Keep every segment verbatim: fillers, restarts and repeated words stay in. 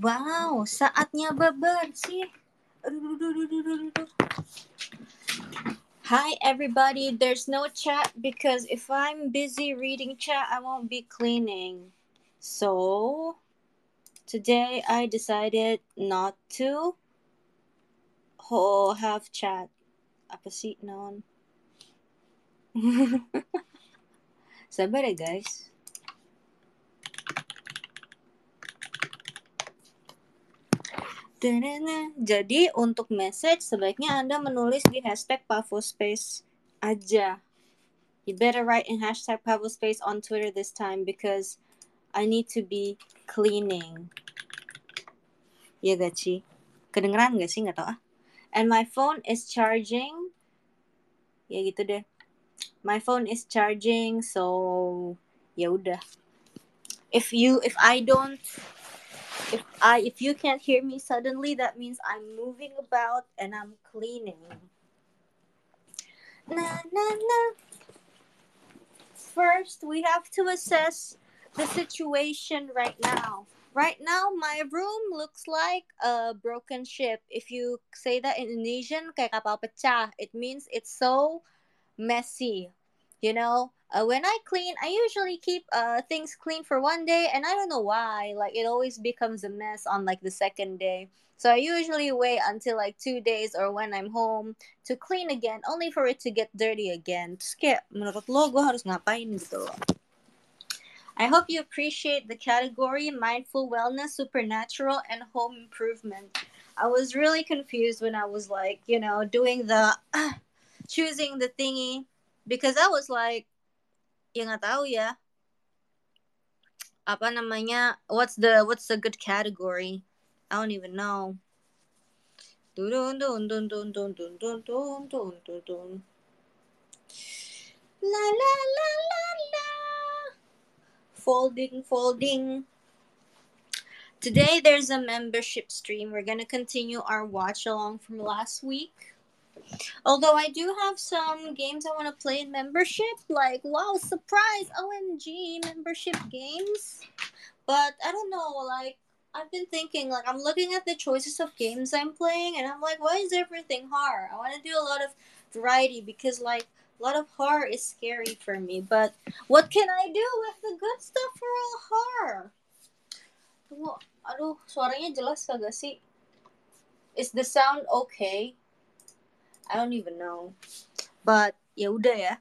Wow, saatnya bebersih. Hi everybody, there's no chat because if I'm busy reading chat, I won't be cleaning. So, today I decided not to ho- have chat. Apa sih non? Sabar ya guys. Jadi untuk message sebaiknya Anda menulis di hashtag Pavospace aja. You better write in hashtag Pavospace on Twitter this time because I need to be cleaning. Ya gak sih? Kedengeran gak sih? Gak tau ah. And my phone is charging. Ya gitu deh. My phone is charging, so ya udah. If you, if I don't, if I, if you can't hear me suddenly, that means I'm moving about and I'm cleaning. Na na na. First, we have to assess the situation right now. Right now, my room looks like a broken ship. If you say that in Indonesian, kayak kapal pecah, it means it's so messy. You know, uh, when I clean, I usually keep uh, things clean for one day, and I don't know why. Like, it always becomes a mess on like the second day. So I usually wait until like two days or when I'm home to clean again, only for it to get dirty again. Terus kayak, menurut lo, gue harus ngapain gitu loh. I hope you appreciate the category mindful wellness, supernatural, and home improvement. I was really confused when I was like, you know, doing the uh, choosing the thingy because I was like, ya nggak tahu ya, apa namanya? What's the what's the good category? I don't even know. Dun dun dun dun dun dun dun dun dun dun dun. La la la la la. Folding, folding. Today there's a membership stream. We're gonna continue our watch along from last week. Although I do have some games I want to play in membership, like wow, surprise, O M G, membership games. But I don't know, like I've been thinking, like I'm looking at the choices of games I'm playing, and I'm like, why is everything horror? I want to do a lot of variety because like a lot of horror is scary for me. But what can I do with the good stuff for all horror? Tunggu, aduh, suaranya jelas kagak sih? Is the sound okay? I don't even know. But ya udah ya.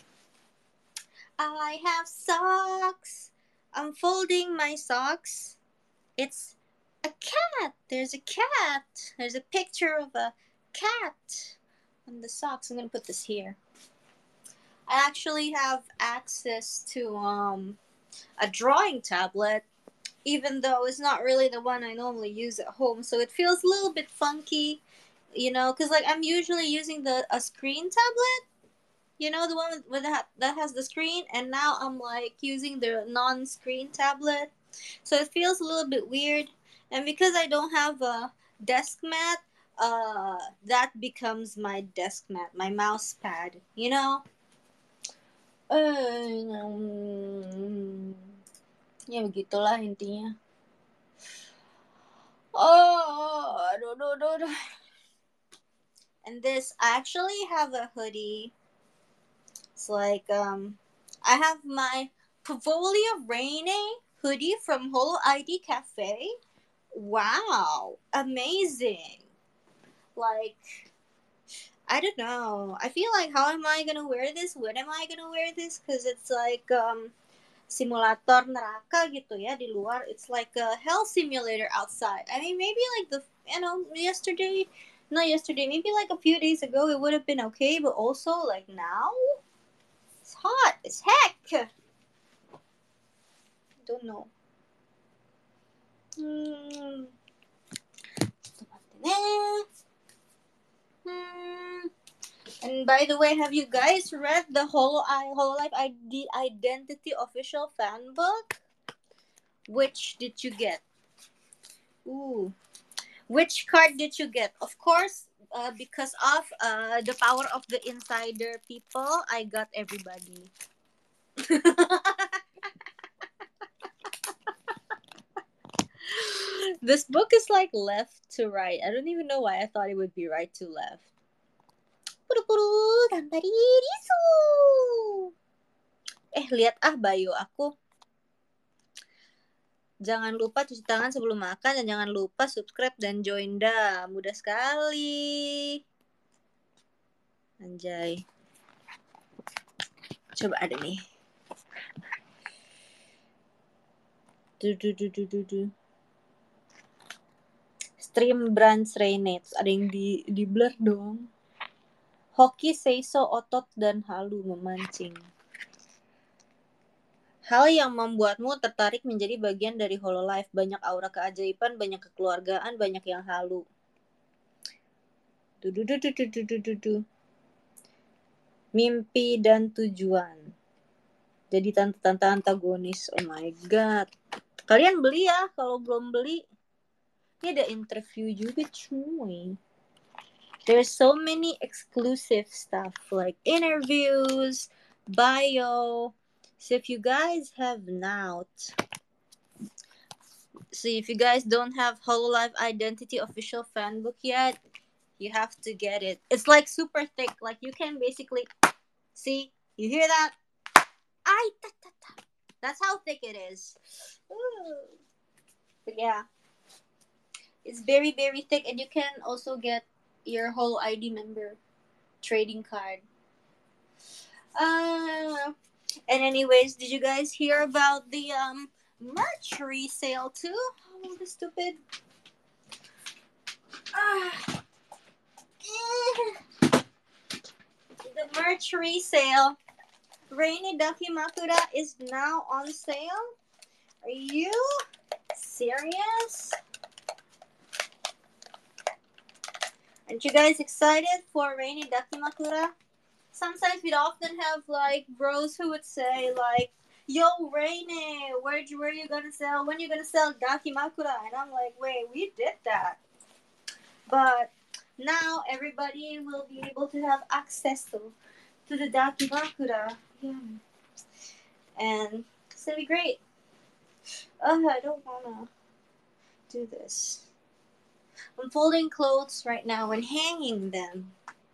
I have socks. I'm folding my socks. It's a cat. There's a cat. There's a picture of a cat on the socks. I'm gonna put this here. I actually have access to um a drawing tablet, even though it's not really the one I normally use at home. So it feels a little bit funky, you know, because like I'm usually using the a screen tablet. You know, the one with, with that, that has the screen, and now I'm like using the non-screen tablet. So it feels a little bit weird. And because I don't have a desk mat, uh, that becomes my desk mat, my mouse pad, you know? Um, ya begitulah intinya. Oh, aduh, aduh, aduh, aduh. And this, I actually have a hoodie. It's like, um, I have my Pavolia Rainy hoodie from Holo I D Cafe. Wow, amazing. Like, I don't know. I feel like, how am I gonna wear this? When am I gonna wear this? Because it's like, um, simulator neraka gitu ya di luar. It's like a hell simulator outside. I mean, maybe like the, you know, yesterday, not yesterday, maybe like a few days ago it would have been okay, but also like now, it's hot as heck. Don't know. Hmm. Hmm. And by the way, have you guys read the Holo I Hololive I D Identity official fan book? Which did you get? Ooh. Which card did you get? Of course, uh, because of uh, the power of the insider people, I got everybody. This book is like left to right. I don't even know why I thought it would be right to left. Puru-puru, ganbarisu. Eh, lihat ah bio aku. Jangan lupa cuci tangan sebelum makan dan jangan lupa subscribe dan join dah. Mudah sekali. Anjay. Coba ada nih. Du du du du du du. Stream Brands Reynets. Ada yang di di blur dong. Hoki, seiso, otot dan halu memancing. Hal yang membuatmu tertarik menjadi bagian dari Hololive. Banyak aura keajaiban, banyak kekeluargaan, banyak yang halu. Du du du du du du du du du. Mimpi dan tujuan. Jadi tante-tante antagonis. Oh my god. Kalian beli ya kalau belum beli. Ini ada interview juga cuy. There's so many exclusive stuff like interviews, bio. So if you guys have not, so if you guys don't have Hololive Identity official fan book yet, you have to get it. It's like super thick. Like you can basically see. You hear that? Ay, ta, ta, ta. That's how thick it is. Ooh. But yeah, it's very very thick, and you can also get your whole I D member trading card. Uh, and anyways, did you guys hear about the um merch resale too? Oh, the stupid. Ah. Eh. The merch resale. Rainy Dakimakura is now on sale. Are you serious? Aren't you guys excited for Rainy Dakimakura? Sometimes we'd often have like bros who would say like, "Yo, Rainy, where where you gonna sell? When you gonna sell Dakimakura?" And I'm like, "Wait, we did that." But now everybody will be able to have access to to the Dakimakura. Yeah. And it's gonna be great. Oh, I don't wanna do this. I'm folding clothes right now and hanging them.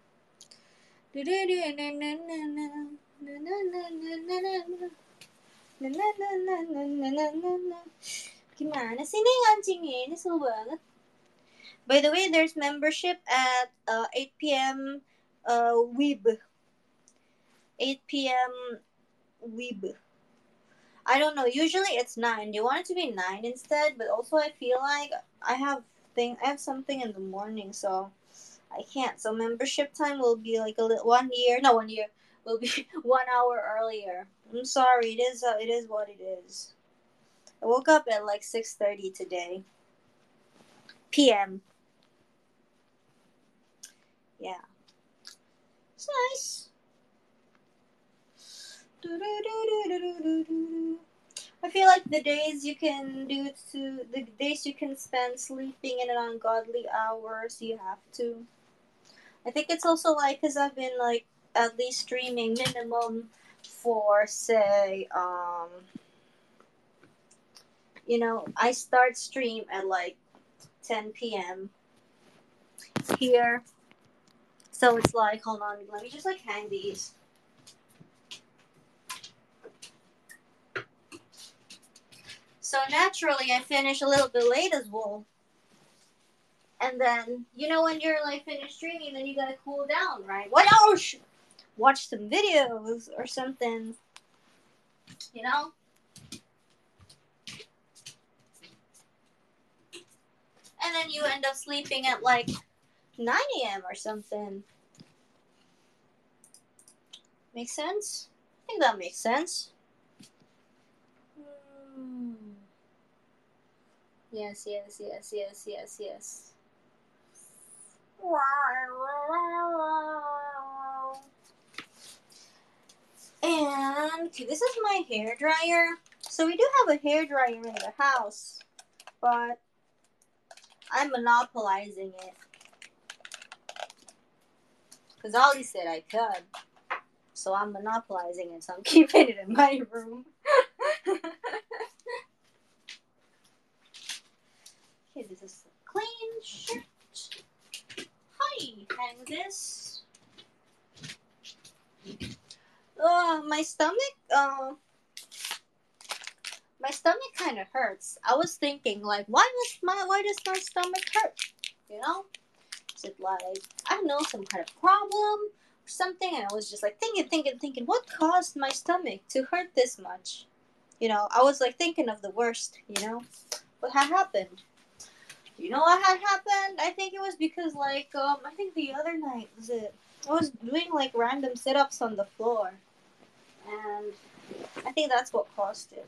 Gimana sih nih anjingnya? Ini seru banget. By the way, there's membership at uh, eight p.m. Uh, Weeb. eight p.m. Weeb. I don't know. Usually it's nine. Do you want it to be nine instead? But also I feel like I have thing. I have something in the morning, so I can't. So membership time will be like a little one year. No, one year will be one hour earlier. I'm sorry. It is. Uh, it is what it is. I woke up at like six thirty today. P M. Yeah. It's nice. I feel like the days you can do to the days you can spend sleeping in an ungodly hours, you have to. I think it's also like because I've been like at least streaming minimum for say um you know I start stream at like ten p.m. here, so it's like hold on, let me just like hang these. So naturally, I finish a little bit late as well. And then, you know, when you're like finished streaming, then you gotta cool down, right? What else? Watch some videos or something, you know? And then you end up sleeping at like nine a.m. or something. Make sense? I think that makes sense. Hmm. Yes, yes, yes, yes, yes, yes. And this is my hair dryer. So we do have a hair dryer in the house, but I'm monopolizing it because Ollie said I could. So I'm monopolizing it. So I'm keeping it in my room. Okay, hang this. Uh, my stomach, uh, my stomach kind of hurts. I was thinking, like, why was my, why does my stomach hurt? You know, is it like, I don't know, some kind of problem or something? And I was just like thinking, thinking, thinking, what caused my stomach to hurt this much? You know, I was like thinking of the worst. You know, what had happened? You know what had happened? I think it was because, like, um, I think the other night was it. I was doing like random sit-ups on the floor, and I think that's what caused it.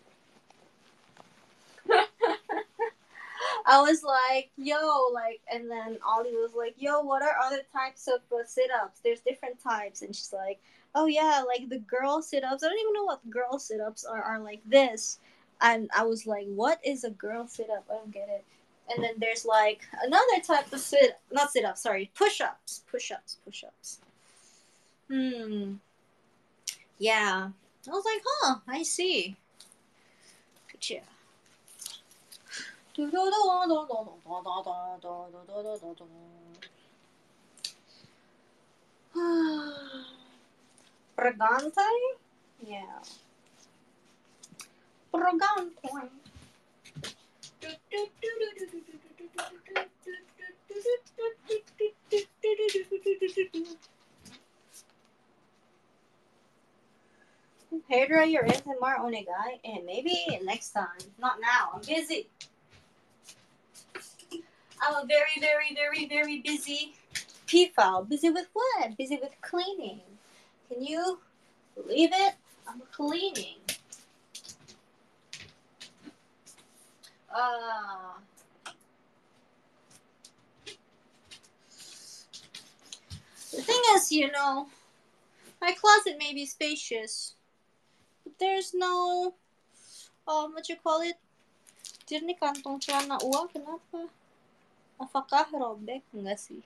I was like, yo, like, and then Ollie was like, yo, what are other types of uh, sit-ups? There's different types, and she's like, oh yeah, like the girl sit-ups. I don't even know what girl sit-ups are. Are like this, and I was like, what is a girl sit-up? I don't get it. And then there's like another type of sit, not sit-ups, sorry, push-ups, push-ups, push-ups. Hmm. Yeah. I was like, huh, I see. Gotcha. Bragante? Yeah. Bragante. Hairdryer is more onegai, and maybe next time. Not now. I'm busy. I'm a very, very, very, very busy P-file. Busy with what? Busy with cleaning. Can you believe it? I'm cleaning. Uh, the thing is, you know, my closet may be spacious, but there's no, um, what you call it? Tirni kantong celana uang, kenapa? Apakah robek? Enggak sih.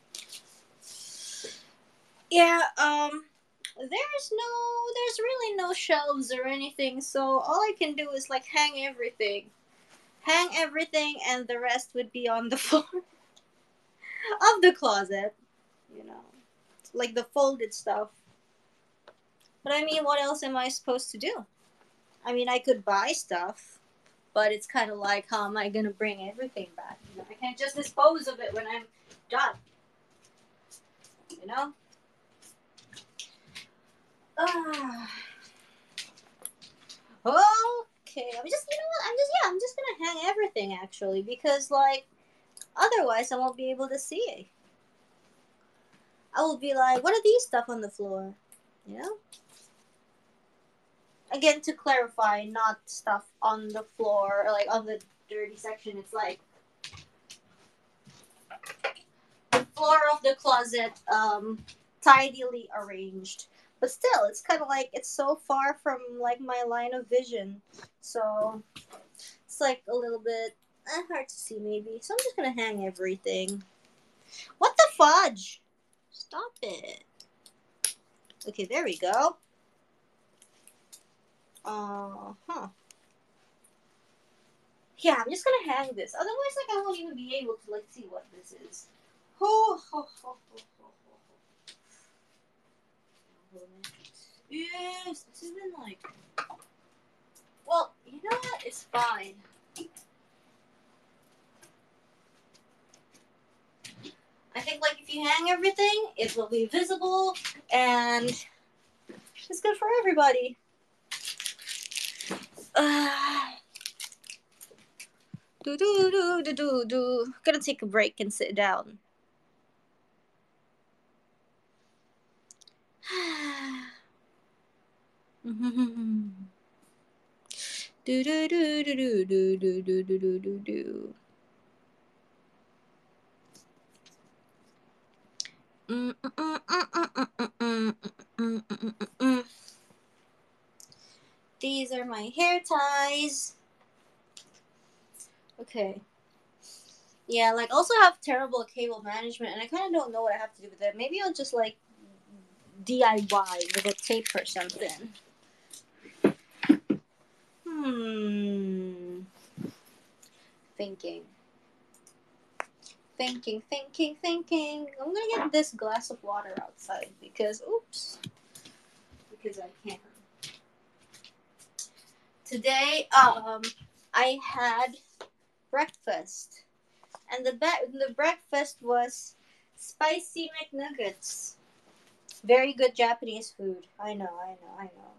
Yeah, um, there's no, there's really no shelves or anything, so all I can do is like hang everything. Hang everything, and the rest would be on the floor of the closet, you know, like the folded stuff. But I mean, what else am I supposed to do? I mean, I could buy stuff, but it's kind of like, how am I gonna bring everything back? You know, I can't just dispose of it when I'm done. You know. Ah. Okay, I'm just, you know what? I'm just, yeah, I'm just gonna hang everything actually, because like, otherwise I won't be able to see it. I will be like, what are these stuff on the floor? You know. Again, to clarify, not stuff on the floor or like on the dirty section. It's like the floor of the closet, um, tidily arranged. But still, it's kind of like it's so far from like my line of vision, so it's like a little bit eh, hard to see maybe. So I'm just gonna hang everything. What the fudge? Stop it. Okay, there we go. Uh huh. Yeah, I'm just gonna hang this. Otherwise, like I won't even be able to like see what this is. Ho ho ho ho ho ho. Yes, this is even like. Well, you know what? It's fine. I think like if you hang everything, it will be visible and it's good for everybody. Uh, do do do do do do. Gonna take a break and sit down. do do do do do do do do do do do. These are my hair ties. Okay. Yeah, like also have terrible cable management, and I kind of don't know what I have to do with it. Maybe I'll just like D I Y with a tape or something. Hmm. Thinking. Thinking, thinking, thinking. I'm gonna get this glass of water outside because, oops, because I can. Today, um, I had breakfast, and the be- the breakfast was spicy McNuggets. Very good Japanese food. I know, I know, I know.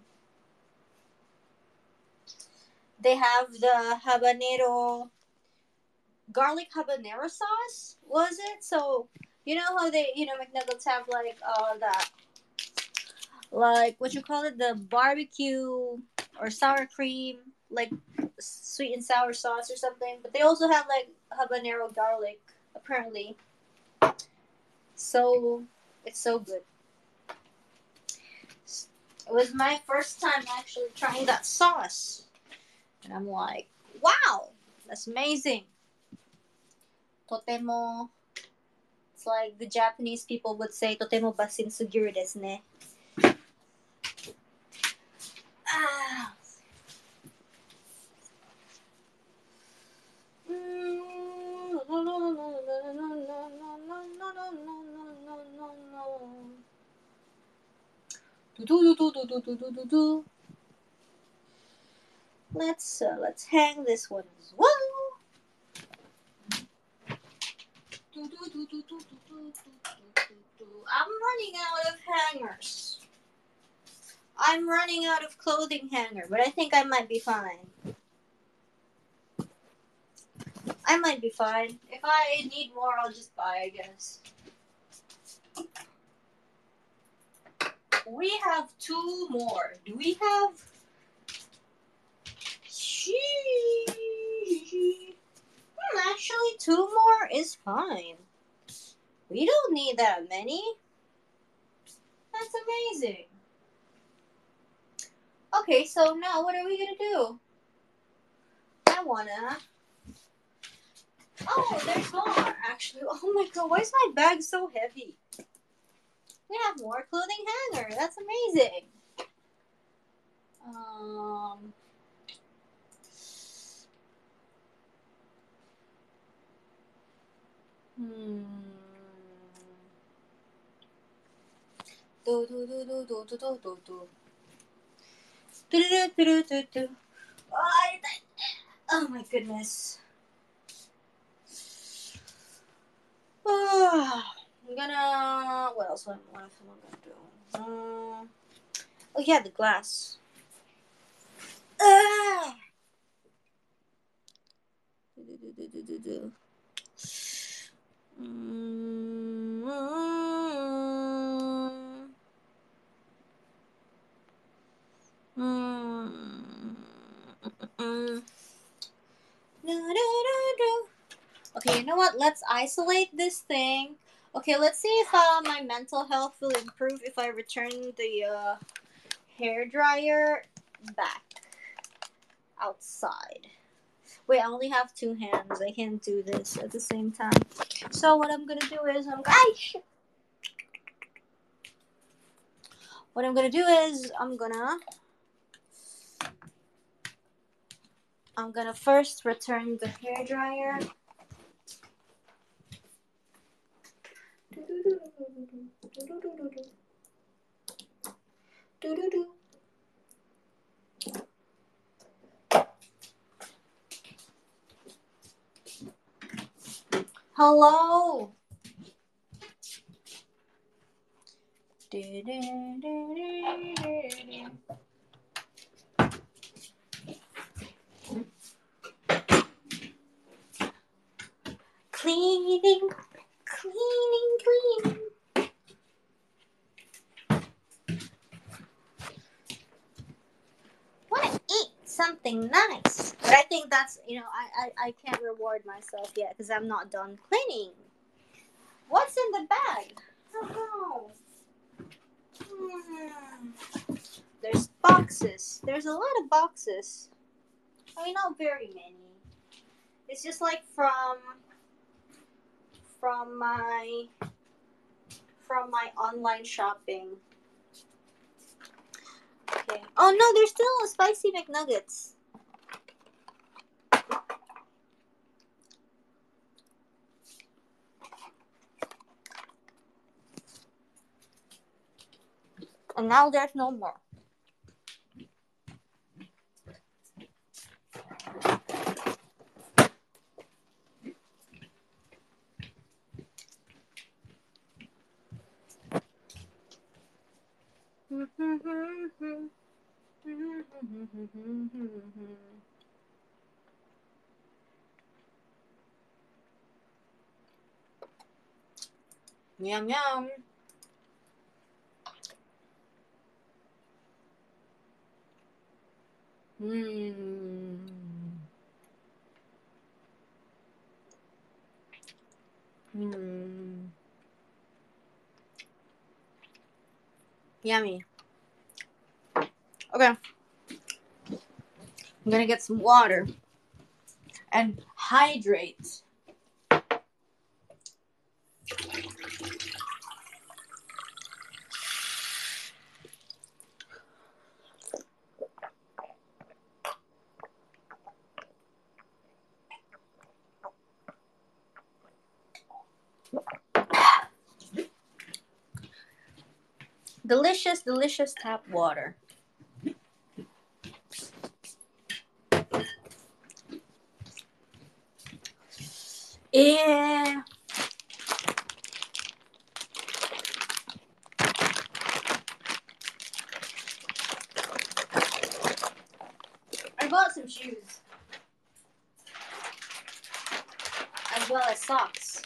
They have the habanero, garlic habanero sauce. Was it? So you know how they, you know, McNuggets have like uh that, like what you call it, the barbecue or sour cream, like sweet and sour sauce or something. But they also have like habanero garlic, apparently. So it's so good. It was my first time actually trying that sauce, and I'm like, wow, that's amazing. Totemo. It's like the Japanese people would say, totemo basin suguru desu ne. Ah. Let's uh, let's hang this one as well. I'm running out of hangers. I'm running out of clothing hanger, but I think I might be fine. I might be fine. If I need more, I'll just buy, I guess. We have two more. Do we have? Hmm, actually, two more is fine. We don't need that many. That's amazing. Okay, so now what are we gonna do? I wanna. Oh, there's more, actually. Oh my god, why is my bag so heavy? We have more clothing hanger. That's amazing. Um. Hmm. Do do do do do do do do do. Do do do do do do. Oh my goodness. Oh, I'm gonna. What else? What else am I gonna do? Um. Oh yeah, the glass. Ah. Do, do, do, do, do, do. Mm. Mm. Mm. Do, do, do, do. Okay, you know what? Let's isolate this thing. Okay, let's see if uh, my mental health will improve if I return the uh, hair dryer back outside. Wait, I only have two hands. I can't do this at the same time. So what I'm gonna do is I'm gonna. What I'm gonna do is I'm gonna. I'm gonna first return the hair dryer. Hello. Cleaning, cleaning, cleaning. Want to eat something nice, but I think that's, you know, I I, I can't reward myself yet because I'm not done cleaning. What's in the bag? Oh no. Hmm. There's boxes. There's a lot of boxes. I mean, not very many. It's just like from from my from my online shopping. Okay. Oh no, there's still a spicy McNuggets. And now there's no more. Yum yum. Mmm. Mmm. Yummy. Okay. I'm gonna get some water and hydrate. Delicious, delicious tap water. Yeah. I bought some shoes. As well as socks.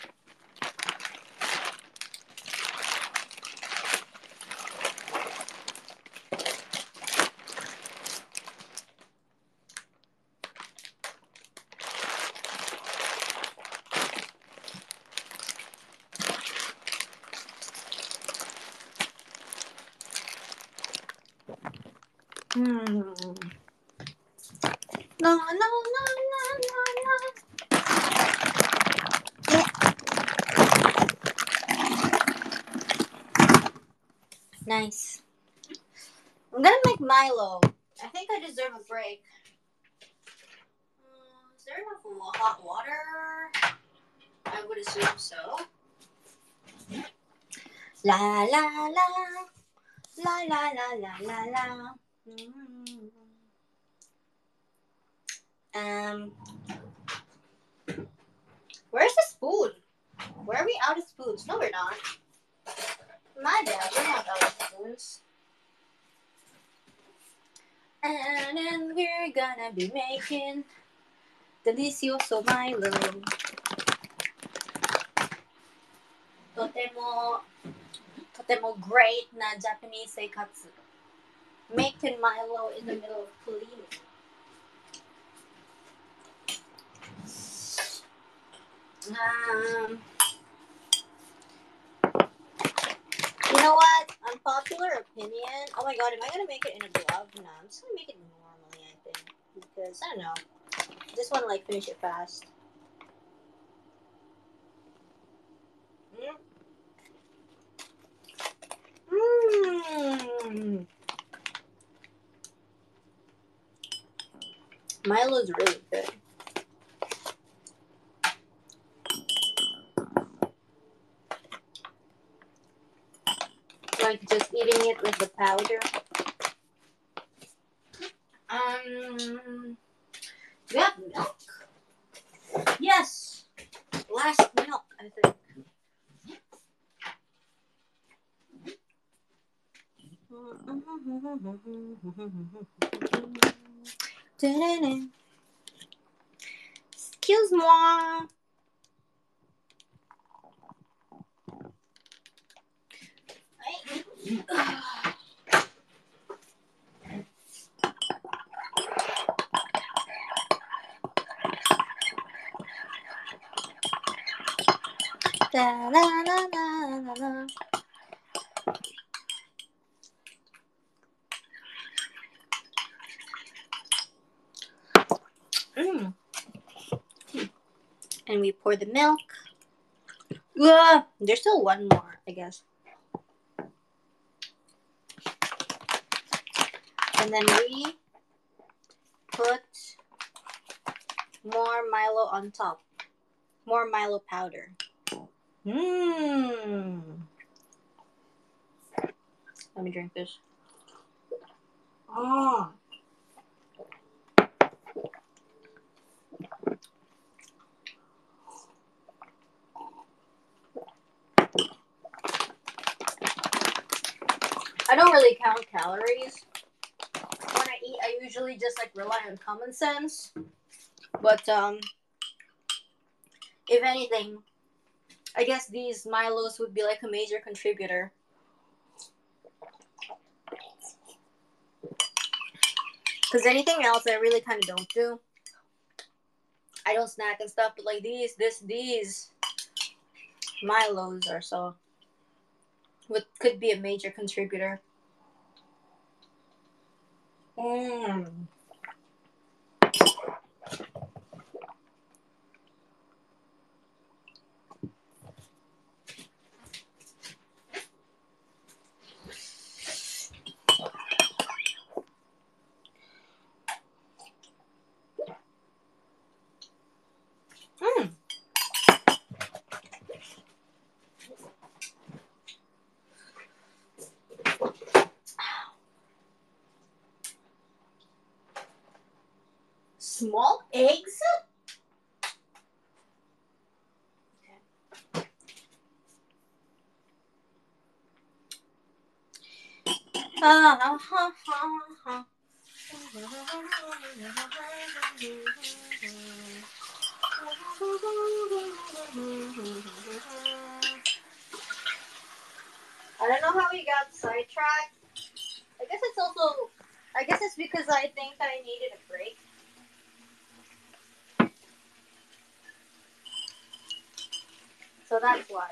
Hmm. No, no, no, no, no, no. Yeah. Nice. I'm gonna make Milo. I think I deserve a break. Uh, is there enough hot water? I would assume so. La la la. La la la la la la. Mm. Um, where's the spoon? Where are we out of spoons? No, we're not. My bad, we're not out of spoons. And then we're gonna be making delicioso Milo. Totemo, totemo great na Japanese seikatsu. Making Milo in the middle of cleaning. Um, you know what? Unpopular opinion. Oh my god, am I gonna make it in a glove? No, I'm just gonna make it normally, I think. Because, I don't know. This one, like, finish it fast. Mmm. Milo's really good. Like just eating it with the powder. Um, we have milk. Yes, last milk, I think. Excuse moi. Da, la, la, la, la, la. Mm. And we pour the milk. Ugh. There's still one more, I guess. And then we put more Milo on top. More Milo powder. Mmm. Let me drink this. Oh. I don't really count calories. When I eat, I usually just like rely on common sense. But um, if anything, I guess these Milos would be like a major contributor. Because anything else, I really kind of don't do. I don't snack and stuff, but like these, this, these Milos are so, what could be a major contributor. Mmm. Mmm. Small eggs? Ah, ha, ha, ha. I don't know how we got sidetracked. I guess it's also, I guess it's because I think that I needed a break. So that's why.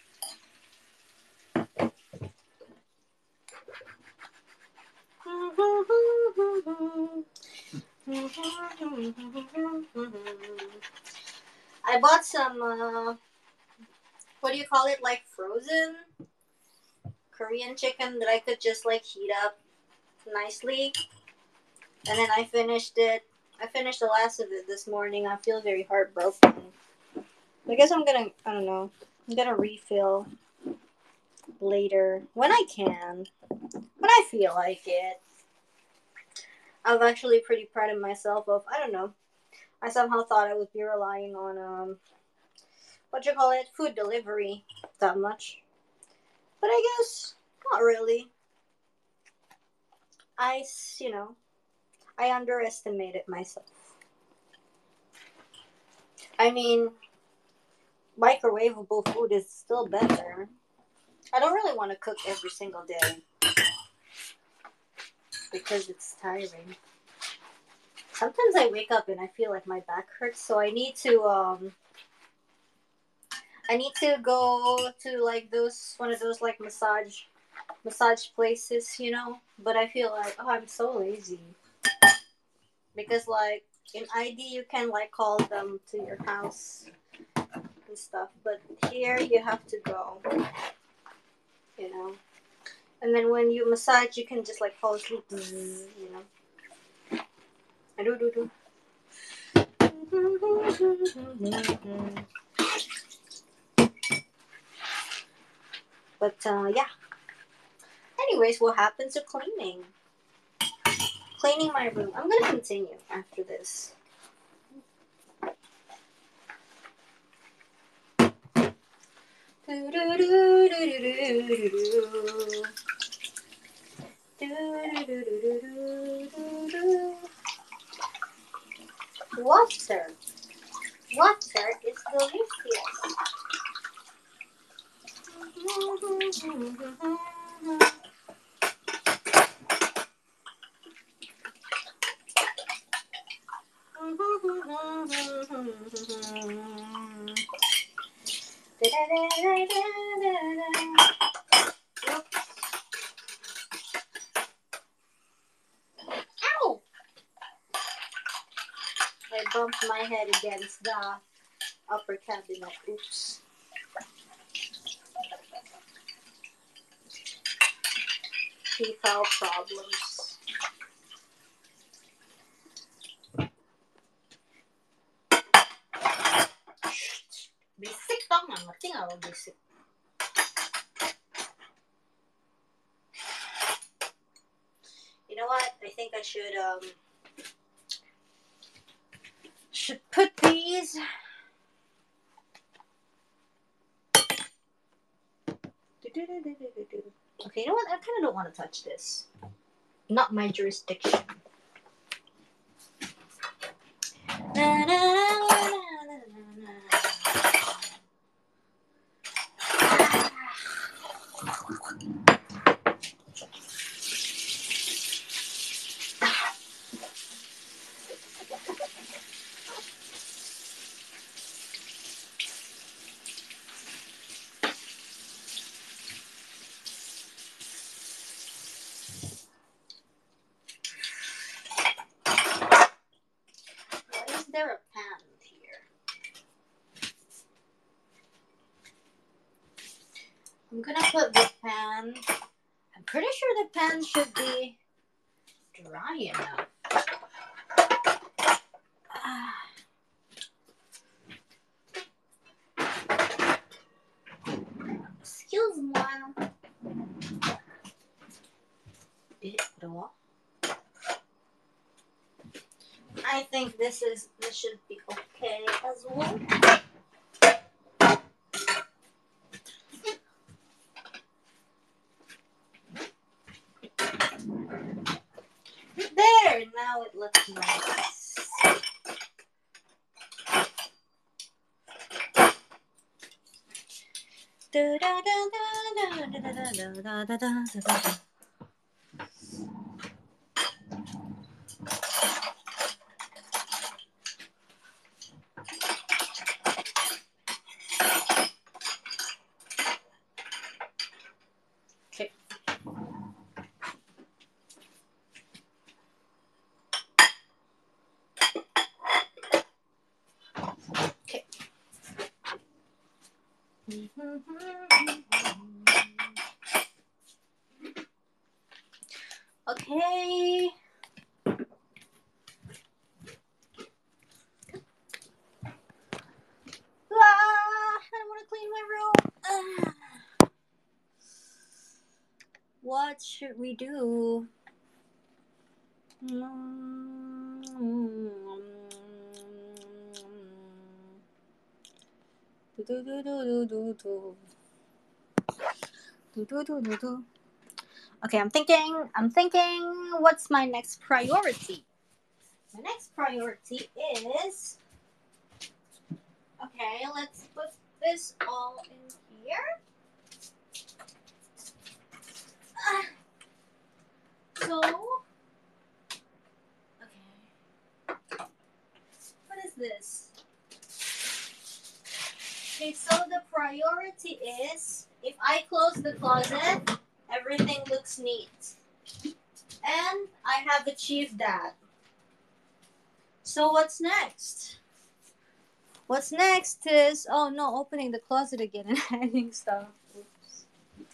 I bought some, uh, what do you call it, like frozen Korean chicken that I could just like heat up nicely. And then I finished it. I finished the last of it this morning. I feel very heartbroken. I guess I'm gonna, I don't know, I'm gonna refill later when I can, when I feel like it. I'm actually pretty proud of myself of, I don't know, I somehow thought I would be relying on, um, what you call it, food delivery that much. But I guess not really. I, you know, I underestimated myself. I mean, microwavable food is still better. I don't really want to cook every single day because it's tiring. Sometimes I wake up and I feel like my back hurts, so I need to um I need to go to like those one of those like massage massage places, you know. But I feel like, oh, I'm so lazy because like in I D you can like call them to your house and stuff, but here you have to go, you know. And then when you massage, you can just like fall asleep, you know. I do do do. But uh, yeah. Anyways, what happens to cleaning? Cleaning my room. I'm gonna continue after this. Water. Water is delicious. Ow! I bumped my head against the upper cabinet. Oops. Teeth problems. Bisik tau nggak ngerti nggak lo bisik? think I should um should put these. Okay, you know what? I kind of don't want to touch this. Not my jurisdiction. Na, na, na, na, na, na. Why is there a pan here? I'm gonna put the pan. I'm pretty sure the pan should be dry enough. Ah. Excuse me. I think this is this should be okay as well. There, now it looks nice. Da, da, da, da, da, da, da, da, da, da, da. Okay. Okay. Okay. Ah, I don't want to clean my room. Ah. What should we do? Do do do do do do do do do do do. Okay, I'm thinking. I'm thinking. What's my next priority? My next priority is. Okay, let's put this all in here. Ah. So. Okay. What is this? Okay, so the priority is if I close the closet, everything looks neat. And I have achieved that. So what's next? What's next is, oh no, opening the closet again and hanging stuff. Oops.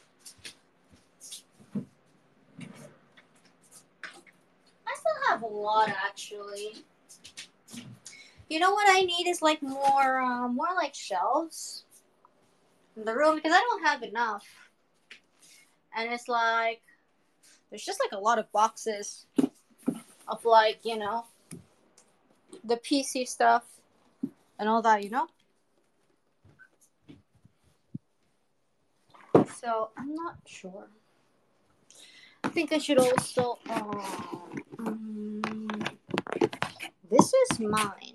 I still have a lot actually. You know what I need is like more, uh, more like shelves in the room because I don't have enough. And it's like, there's just like a lot of boxes of like, you know, the P C stuff and all that, you know? So, I'm not sure. I think I should also, um, this is mine.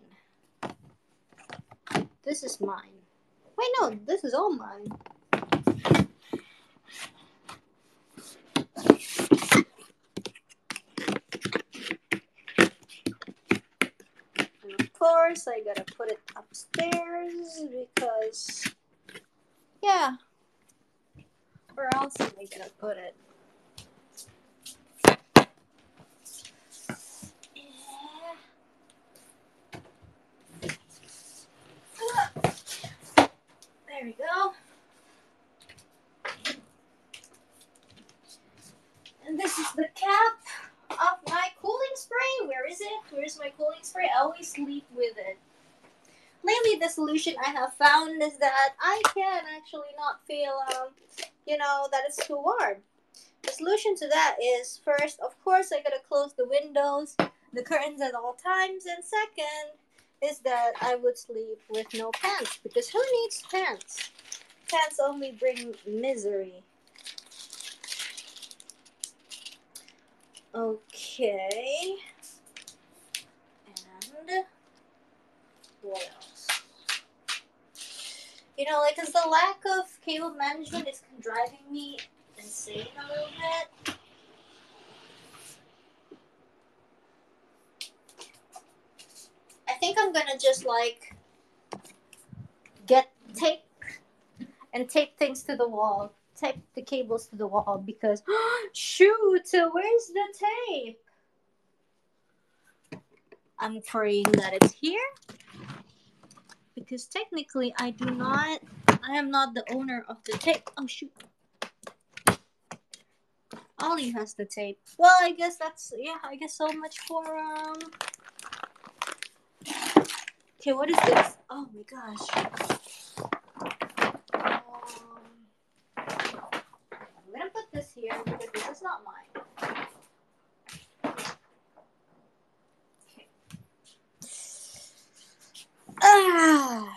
This is mine. Wait, no, this is all mine. And of course, I gotta put it upstairs because, yeah, where else am I gonna put it? There we go. And this is the cap of my cooling spray. Where is it? Where's my cooling spray? I always sleep with it. Lately, the solution I have found is that I can actually not feel, um, you know, that it's too warm. The solution to that is first, of course, I gotta close the windows, the curtains at all times, and second is that I would sleep with no pants because who needs pants? Pants only bring misery. Okay. And what else? You know, like, cause the lack of cable management is driving me insane a little bit. I think I'm gonna just like get tape and tape things to the wall, tape the cables to the wall because shoot, where's the tape? I'm praying that it's here because technically I do not, I am not the owner of the tape. Oh shoot. Ollie has the tape. Well, I guess that's, yeah, I guess so much for, um... Okay, what is this? Oh my gosh. Um, I'm gonna put this here because this is not mine. Okay. Ah!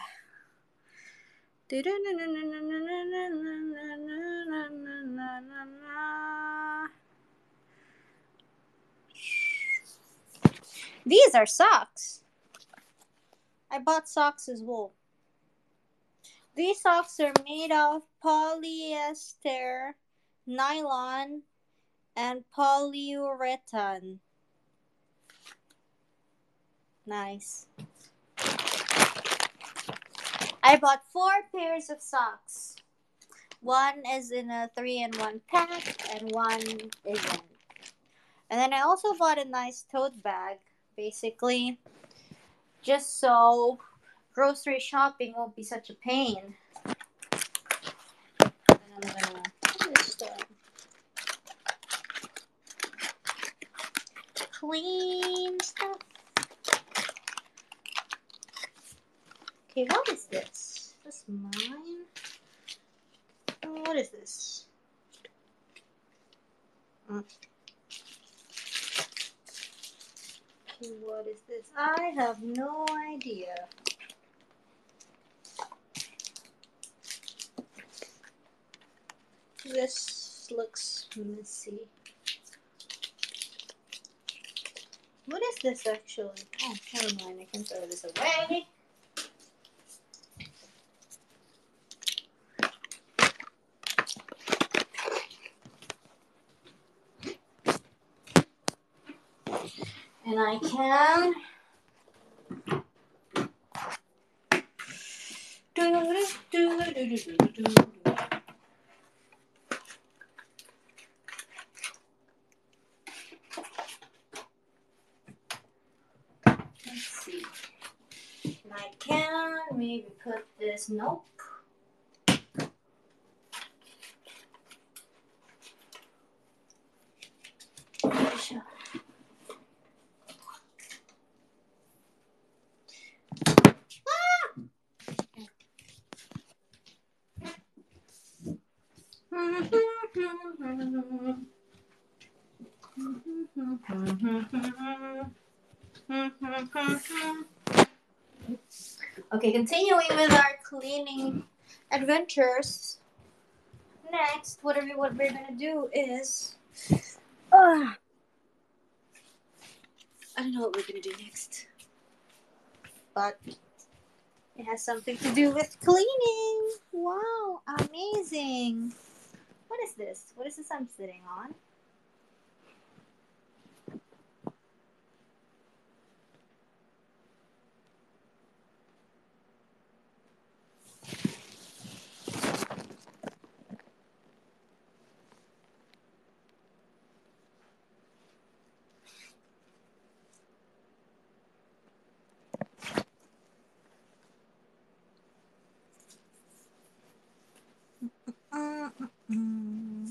These are socks. I bought socks as well. These socks are made of polyester, nylon, and polyurethane. Nice. I bought four pairs of socks. One is in a three in one pack, and one isn't. And then I also bought a nice tote bag, basically, just so grocery shopping won't be such a pain. And I'm gonna just uh, clean stuff. Okay, what is this? Is this mine? Oh, what is this? Mm. Okay, what is this? I have no idea. This looks messy. What is this actually? Oh, never mind. I can throw this away. And I can do do do do do do do. Let's see. And I can maybe put this. Nope. Okay, continuing with our cleaning adventures. Next, what, are we, what we're gonna do is, uh, I don't know what we're gonna do next, but it has something to do with cleaning. Wow, amazing! What is this? What is this I'm sitting on? Mm-mm.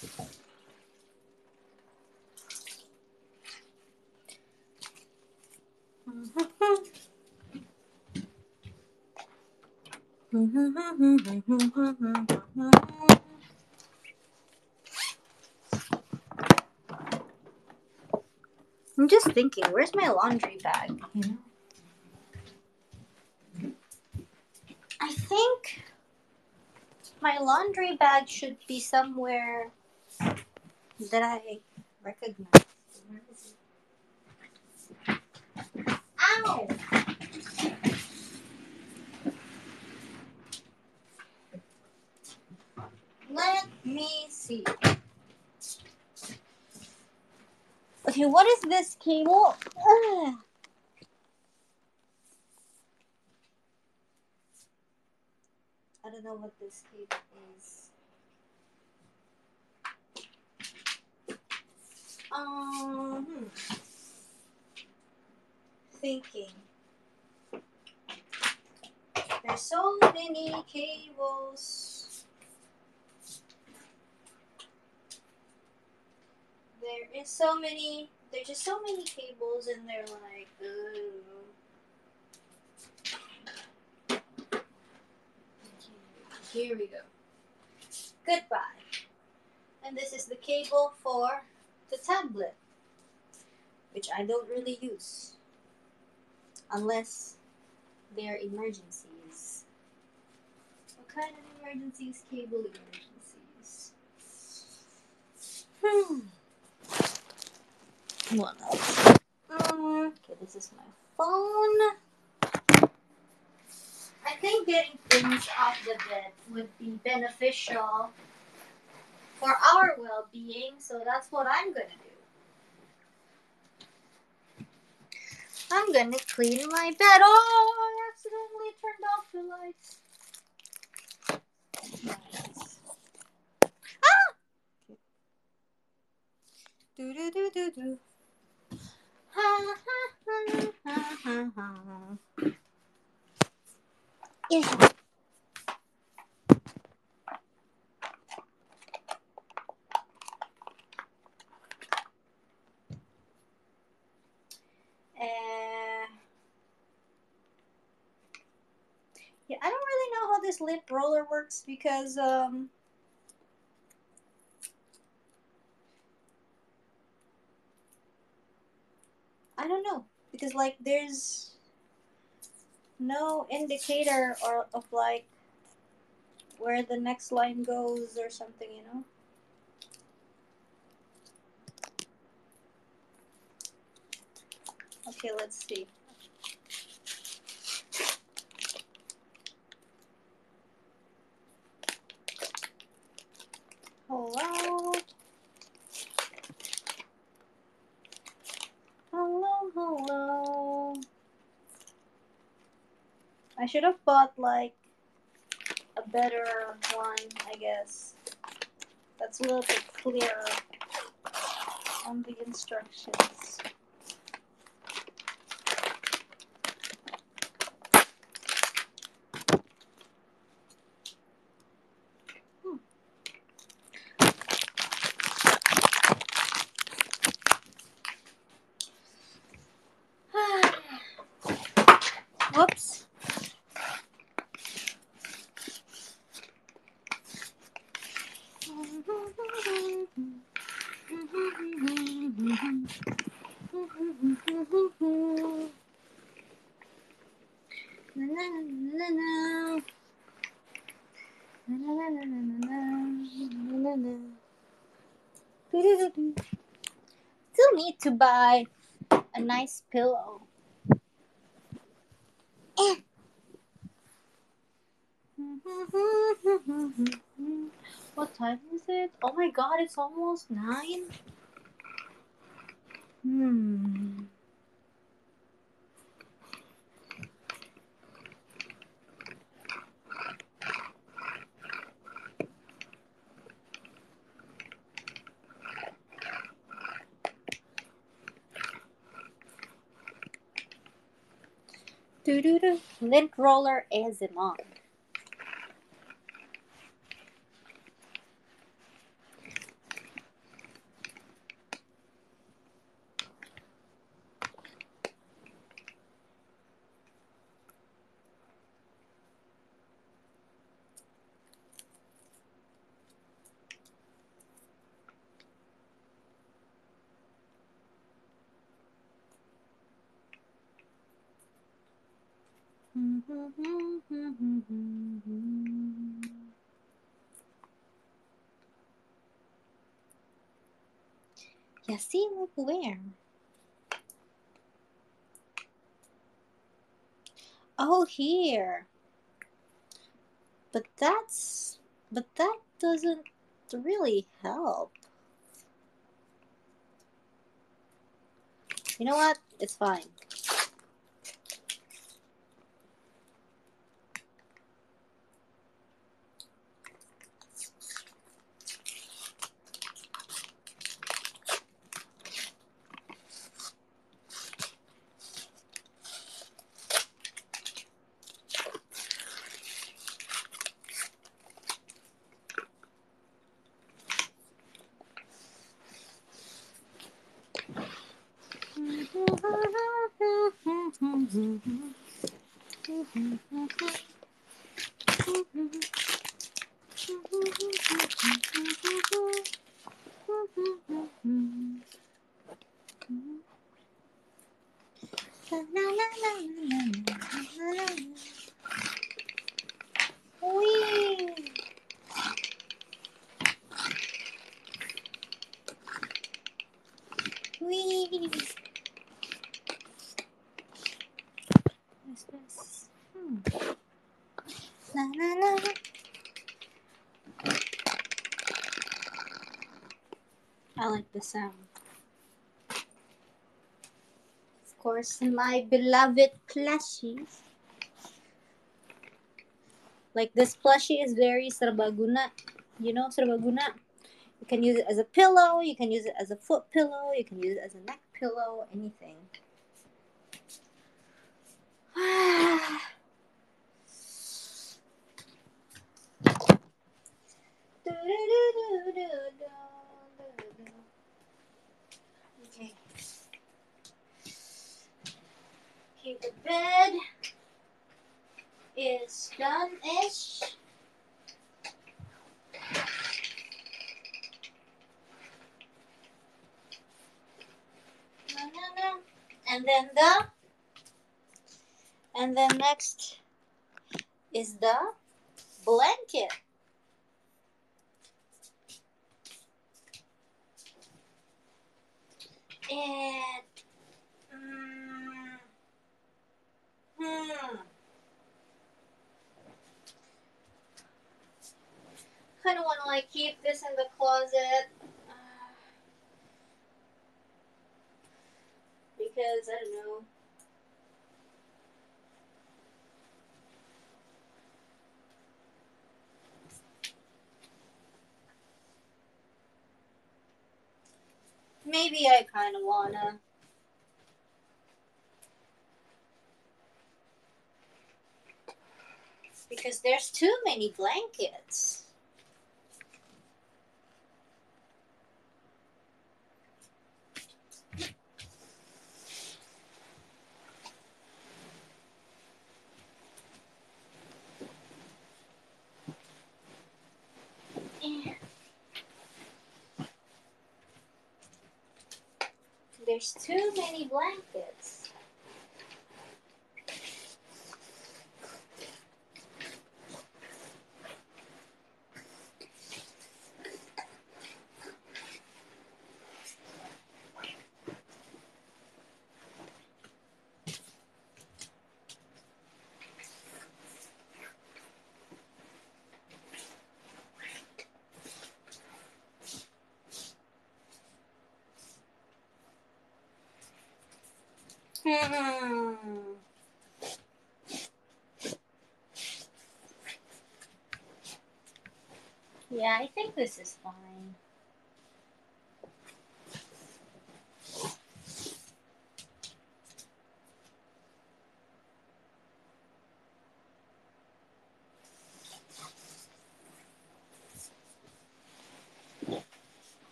I'm just thinking, where's my laundry bag? You know, I think my laundry bag should be somewhere that I recognize. Where is it? Ow! Let me see. Okay, what is this cable? Ugh. I don't know what this cable is. Um, hmm. Thinking. There's so many cables. There is so many. There's just so many cables, and they're like, ooh. Here we go. Goodbye. And this is the cable for the tablet, which I don't really use unless they're emergencies. What kind of emergencies? Cable emergencies. Hmm. What else? Um, okay, this is my phone. I think getting things off the bed would be beneficial for our well-being, so that's what I'm gonna do. I'm gonna clean my bed. Oh, I accidentally turned off the lights. Nice. Ah! Do do do do do. Ha ha ha ha ha ha. Yes. Uh, yeah, I don't really know how this lip roller works because um. I don't know because like there's no indicator or of like where the next line goes or something, you know. Okay, let's see. Hello. Hello, hello. I should have bought like a better one, I guess. That's a little bit clearer on the instructions. Hmm. Whoops. Still need to buy a nice pillow. What time is it? Oh my god, it's almost nine. Hmm. Do do do. Lint roller A S M R. Yeah, see, look where. Oh, here. But that's but that doesn't really help. You know what? It's fine. Whee! Whee! What's this? Hmm. Na, na, na. I like the sound. Of course, my beloved plushies. Like this plushie is very serbaguna. You know serbaguna? You can use it as a pillow, you can use it as a foot pillow, you can use it as a neck pillow, anything. Okay. Okay, the bed is done-ish. And then the and then next is the blanket. And mm, hmm. Kind of want to like keep this in the closet uh, because I don't know. Maybe I kind of wanna. Because there's too many blankets. There's too many blankets. Hmm. Yeah, I think this is fine.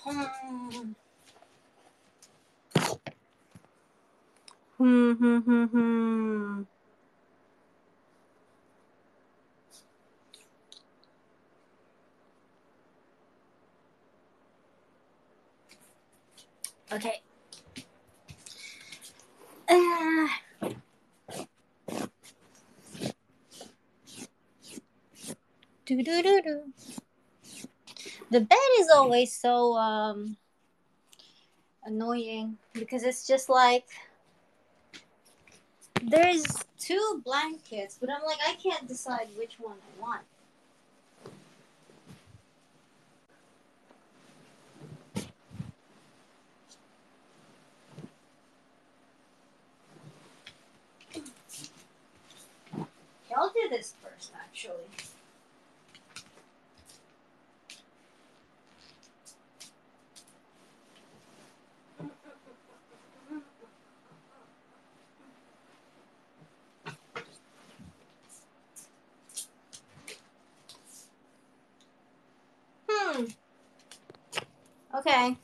Hmm. Hmm. Hmm. Hmm. Hmm. Okay. Uh, do do do do. The bed is always so um annoying because it's just like there's two blankets, but I'm like I can't decide which one I want. Okay, I'll do this first, actually. Hmm. Okay.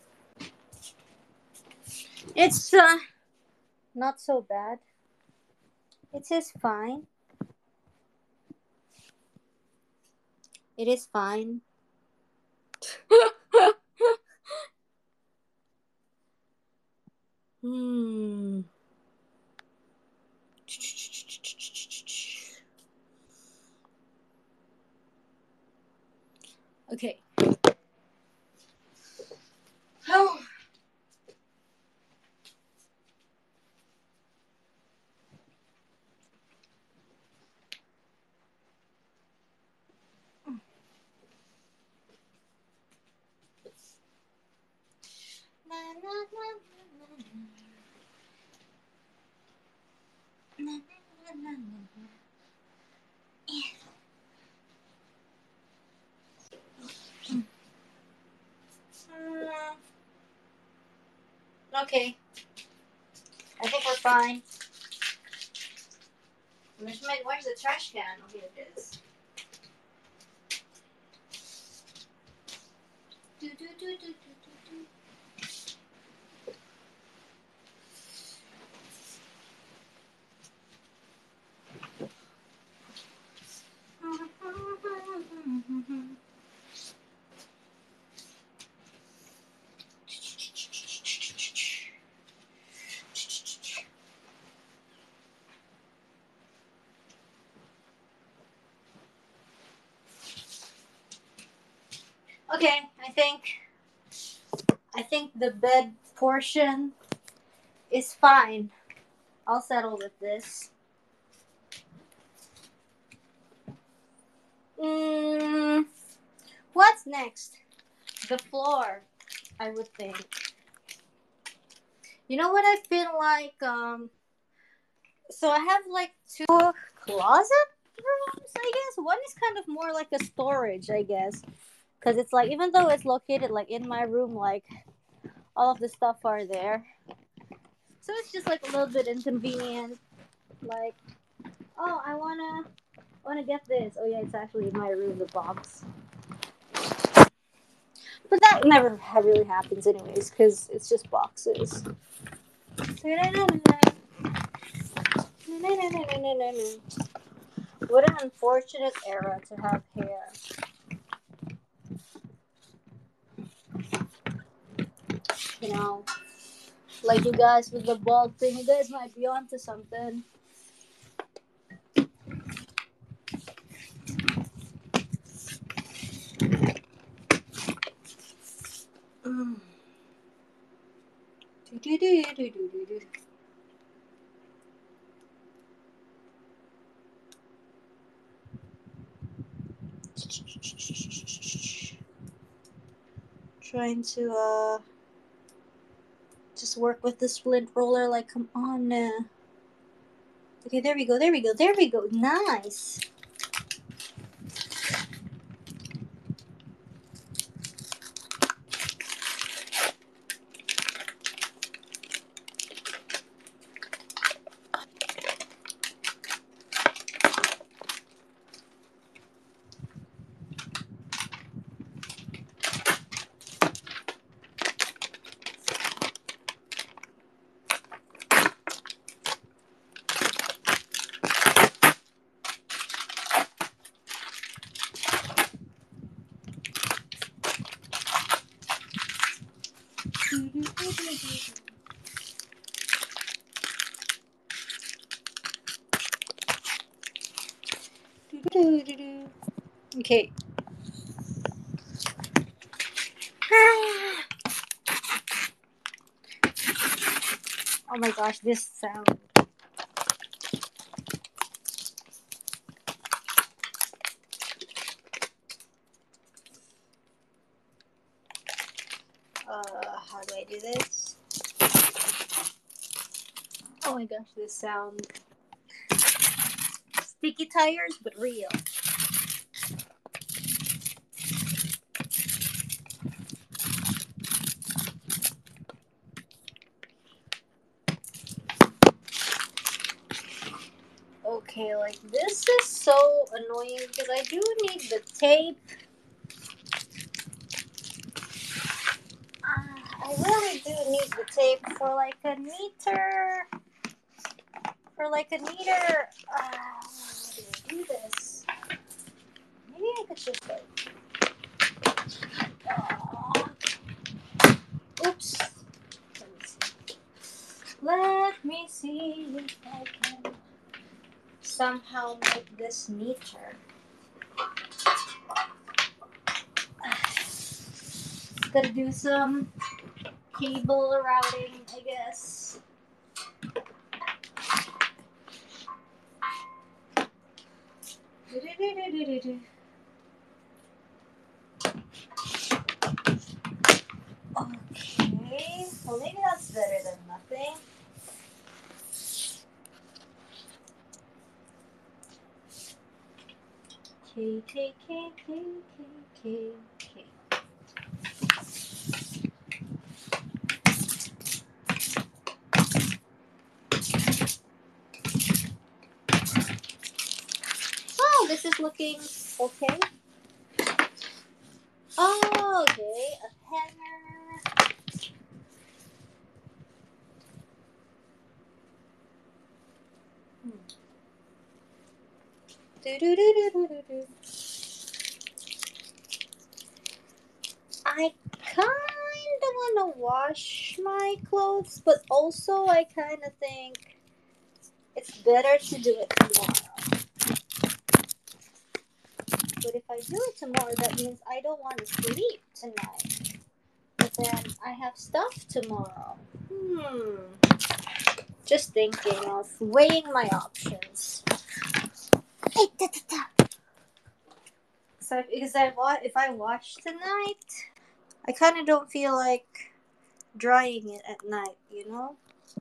It's uh not so bad. It is fine. It is fine. Hmm. Okay. Oh. Na, na, na, na, na, na, na. Hmm. Okay. I think we're fine. Where's my where's the trash can? Oh, here it is. Do, do, do, do, do, do, do. Okay, I think I think the bed portion is fine. I'll settle with this. Mm, what's next? The floor, I would think. You know what I feel like? Um, so I have like two closet rooms, I guess. One is kind of more like a storage, I guess, because it's like even though it's located like in my room, like all of the stuff are there. So it's just like a little bit inconvenient. Like, oh, I wanna wanna get this. Oh yeah, it's actually in my room, the box. But that never really happens, anyways, because it's just boxes. What an unfortunate era to have hair. You know, like you guys with the bald thing, you guys might be onto something. Mm. Trying to uh just work with the splint roller. Like, come on now. Okay, there we go. There we go. There we go. Nice. Okay. Oh my gosh, this sound. Uh, how do I do this? Oh my gosh, this sound. Sticky tires, but real. Okay, like this is so annoying because I do need the tape. Uh, I really do need the tape for like a meter. For like a meter. Uh, how do I do this? Maybe I could just like. Uh, oops. Let me see. Let me see if I can somehow make this neater. Gotta do some cable routing, I guess. Okay, well maybe that's better than nothing. K, K, K, K, K, K, K. Oh, this is looking okay. Oh, okay, a hanger. Hmm. Do, do, do, do, do, do, do. I kind of want to wash my clothes, but also I kind of think it's better to do it tomorrow. But if I do it tomorrow, that means I don't want to sleep tonight. But then I have stuff tomorrow. Hmm. Just thinking of weighing my options. So because I wa- if I watch tonight, I kind of don't feel like drying it at night. You know.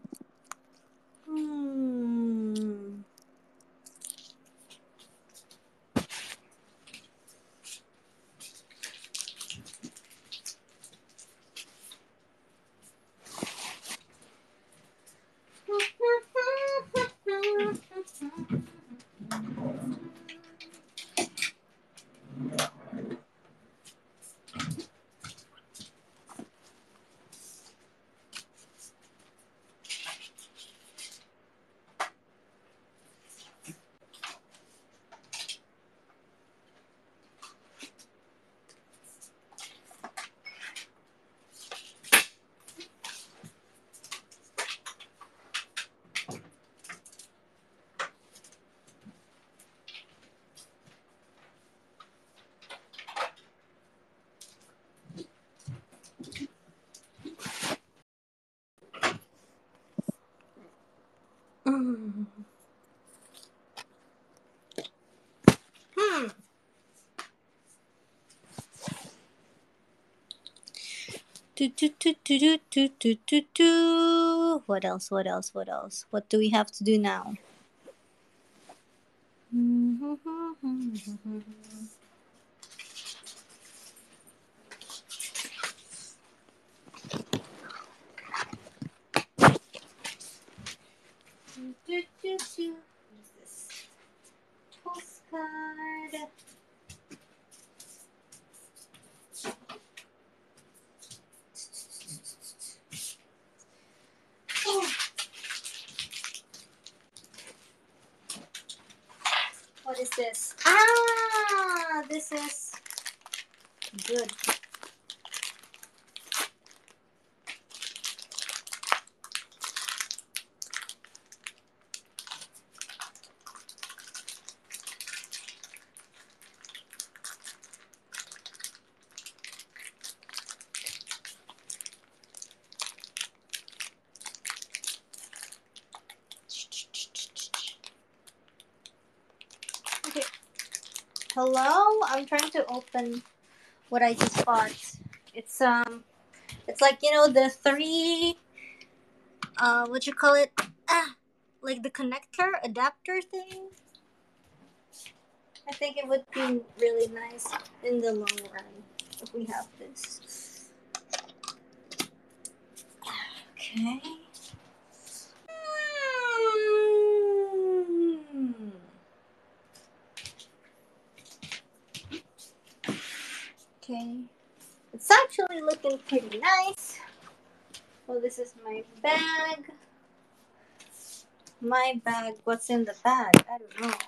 Hmm. Hmm. Do, do, do, do, do, do, do, do, do. What else? What else? What else? What do we have to do now? Do, do, do, do. What is this? Postcard. Oh, what is this? Ah, this is good. Hello? I'm trying to open what I just bought. It's um it's like, you know, the three uh what you call it? Ah, like the connector adapter thing. I think it would be really nice in the long run if we have this. Okay. Hmm. Okay. It's actually looking pretty nice. Well, this is my bag. My bag. What's in the bag? I don't know.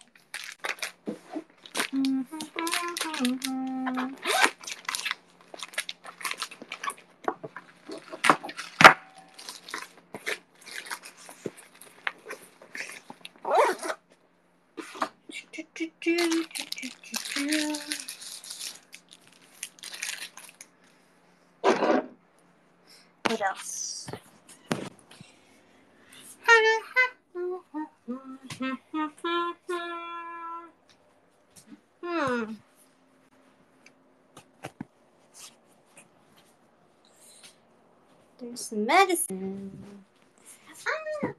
What else? Hmm. There's medicine. Ah.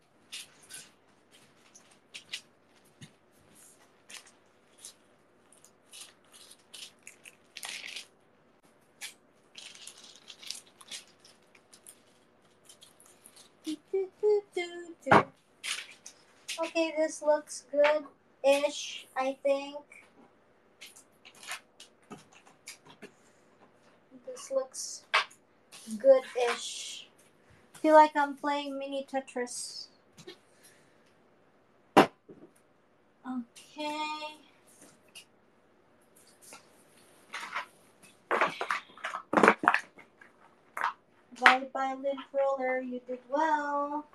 Okay, this looks good-ish, I think. This looks good-ish. I feel like I'm playing mini Tetris. Okay. Bye bye, lid roller. You did well.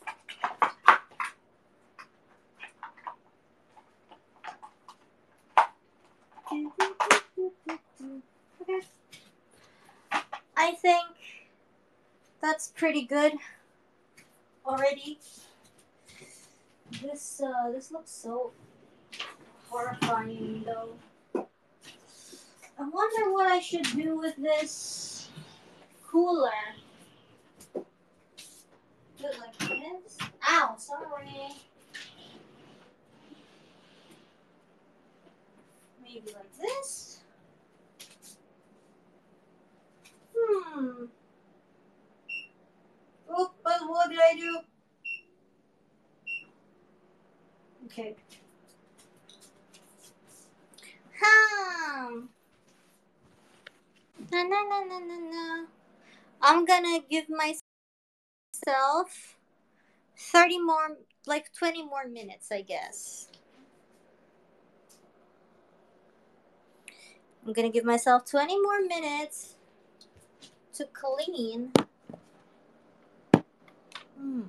Okay. I think that's pretty good already. This uh, this looks so horrifying though. I wonder what I should do with this cooler. Do it like this. Ow, sorry. Maybe like this. Hmm. Oh, but what did I do? Okay. Hmm. Na na na na na na. I'm gonna give myself thirty more, like twenty more minutes, I guess. I'm gonna give myself twenty more minutes to clean. Hmm.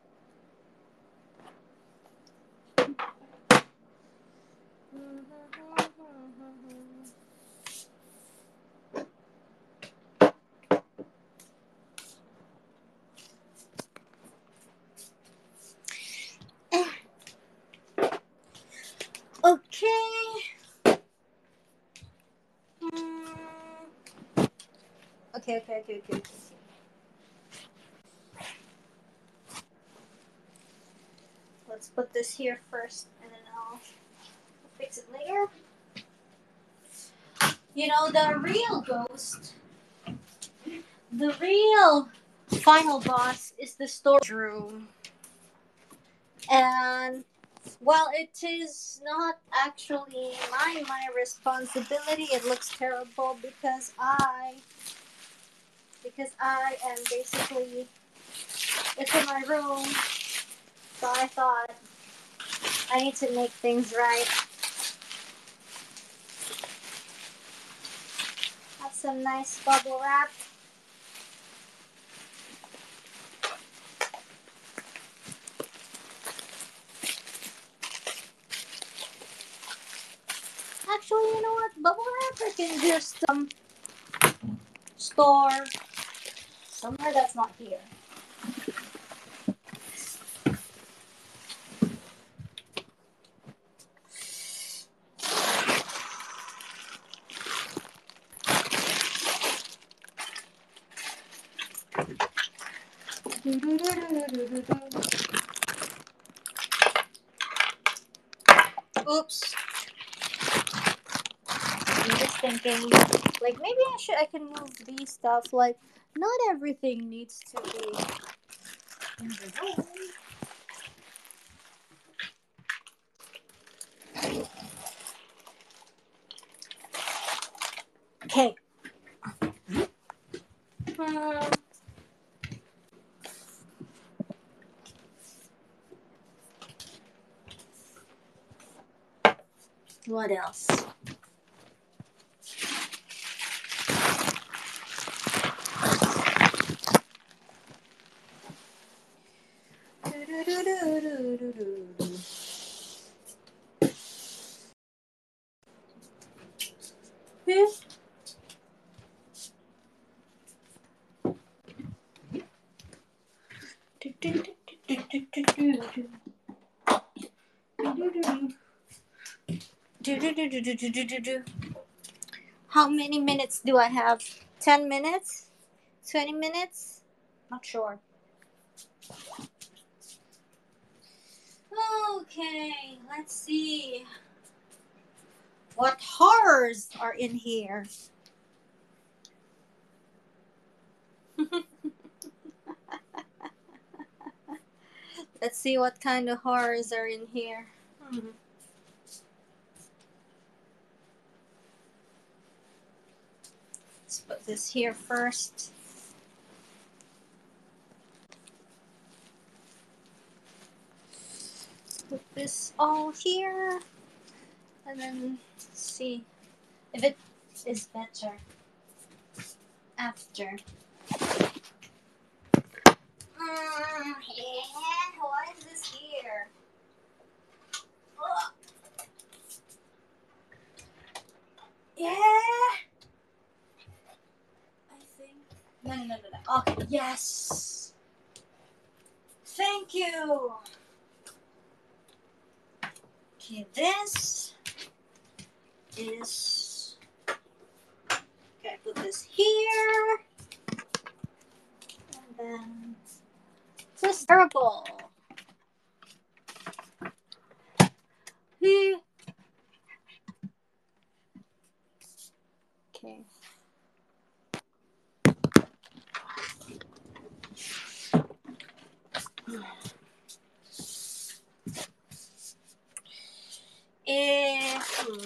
Okay. Hmm. Okay, okay, okay, okay, okay. Let's put this here first, and then I'll fix it later. You know, the real ghost, the real final boss is the storage room. And while it is not actually my my responsibility, it looks terrible because I because I am basically it's in my room. So I thought I need to make things right. Have some nice bubble wrap. Actually, you know what? Bubble wrap I can just um store somewhere that's not here. Oops. I'm just thinking, like maybe I should I can move these stuff. Like not everything needs to be in the room. Okay. Hmm. What else? How many minutes do I have? ten minutes? twenty minutes? Not sure. Okay, let's see. What horrors are in here? Let's see what kind of horrors are in here. Hmm. Let's put this here first. Put this all here. And then see if it is better after. Mm, yeah, why is this here? Ugh. Yeah. I think. No, no, no, no, no. Okay, yes. Thank you. Okay, this is. Okay, put this here. And then. This is terrible. Okay. Eh, hmm.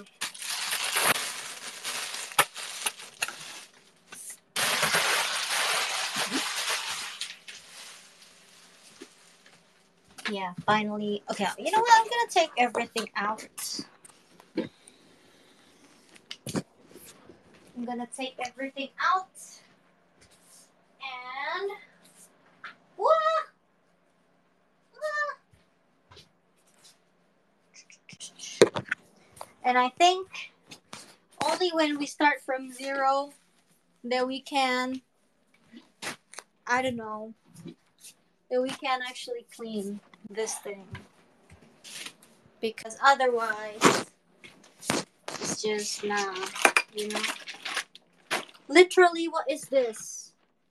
Yeah, finally. Okay, you know what? I'm gonna take everything out. I'm gonna take everything out. And. Wah! Wah! And I think only when we start from zero that we can, I don't know, that we can actually clean this thing. Because otherwise, it's just nah, you know. Literally, what is this?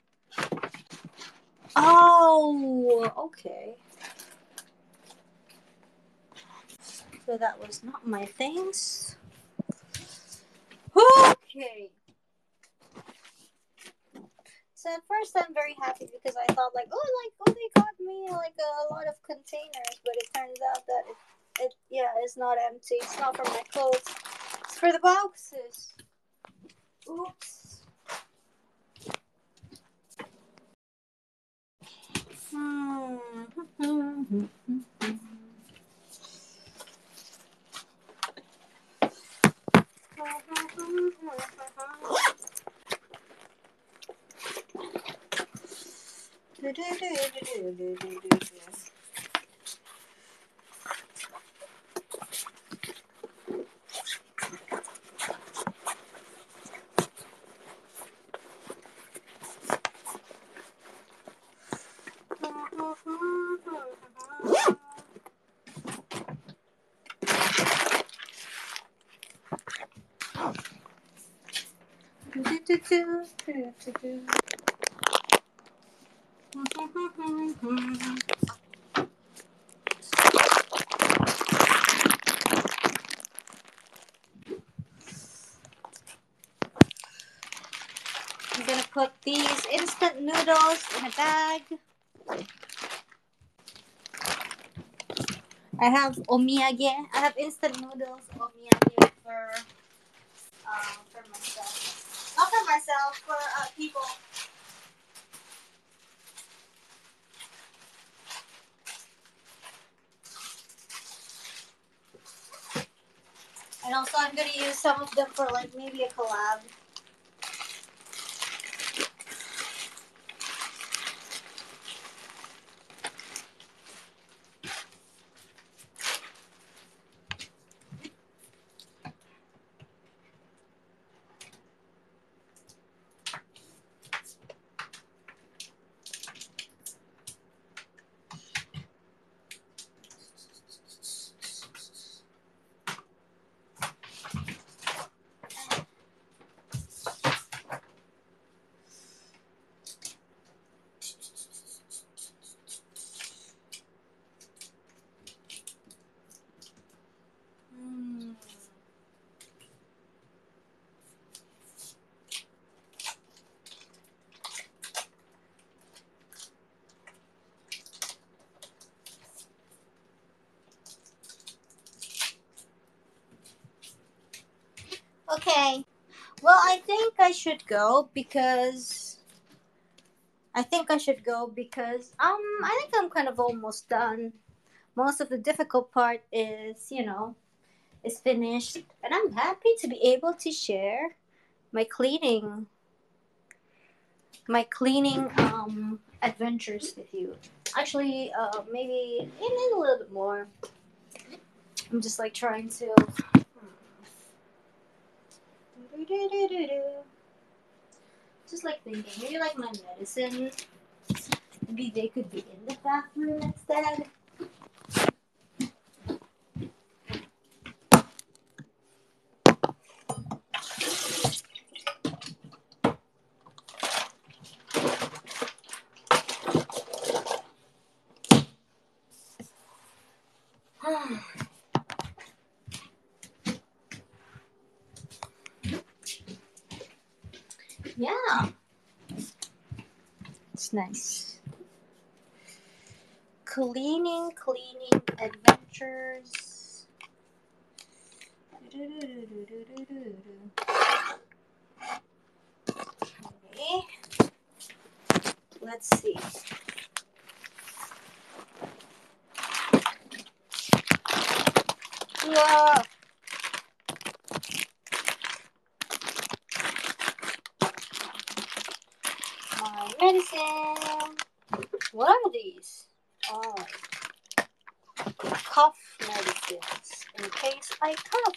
Oh, okay. So that was not my things. Okay. So at first I'm very happy because I thought like, oh, like oh they got me like a lot of containers, but it turns out that it, it yeah, it's not empty. It's not for my clothes. It's for the boxes. Oops. Hmm. I'm gonna put these instant noodles in a bag. I have omiyage. I have instant noodles omiyage for uh, for myself. Not for myself, for uh, people. And also I'm gonna use some of them for like maybe a collab. Mm. Okay. Well, I think I should go because I think I should go because um I think I'm kind of almost done. Most of the difficult part is, you know, is finished, and I'm happy to be able to share my cleaning my cleaning um adventures with you. Actually, uh maybe in, in a little bit more. I'm just like trying to just like thinking, maybe like my medicine, maybe they could be in the bathroom instead. Yeah, it's nice. Cleaning, cleaning adventures. Okay, let's see. Whoa. My medicine. What are these? Oh, cough medicines in case I cough.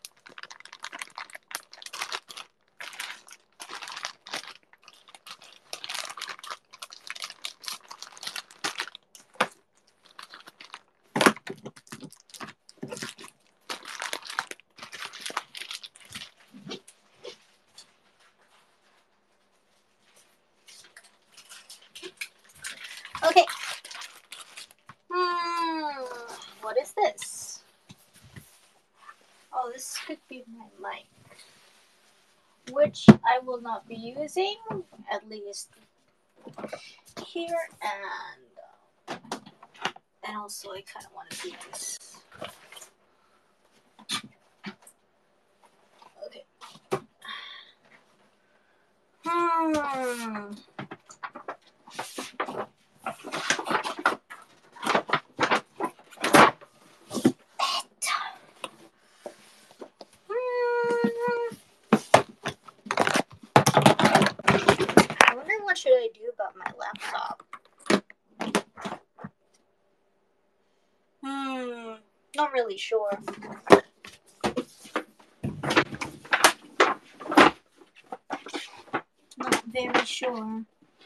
Okay. Hmm. What is this? Oh, this could be my mic, which I will not be using, at least here, and and also I kind of want to do this. Okay. Hmm. I wonder what should I do about my laptop. Hmm. Not really sure. Not very sure.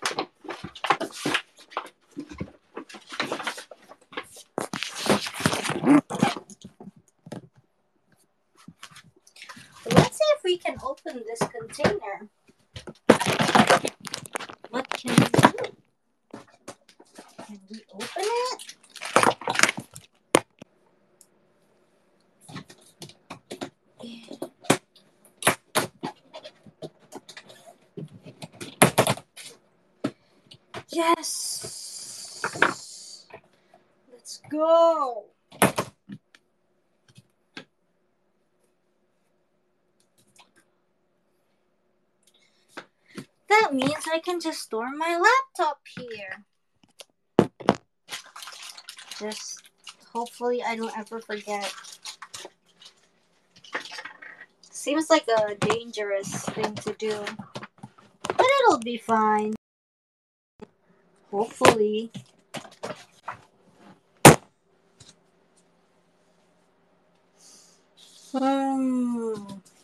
Let's see if we can open this container. What can we do? Yes. Let's go. That means I can just store my laptop here. Just hopefully I don't ever forget. Seems like a dangerous thing to do. But it'll be fine. Hopefully. Hmm.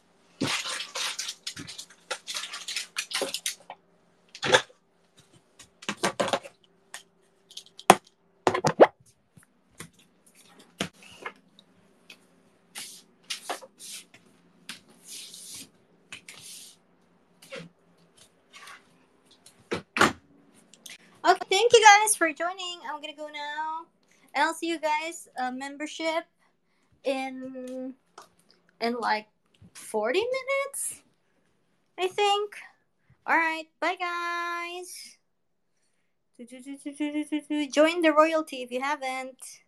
Okay, thank you guys for joining. I'm gonna go now. And I'll see you guys uh, membership in in like forty minutes, I think. Alright, bye guys. Join the royalty if you haven't.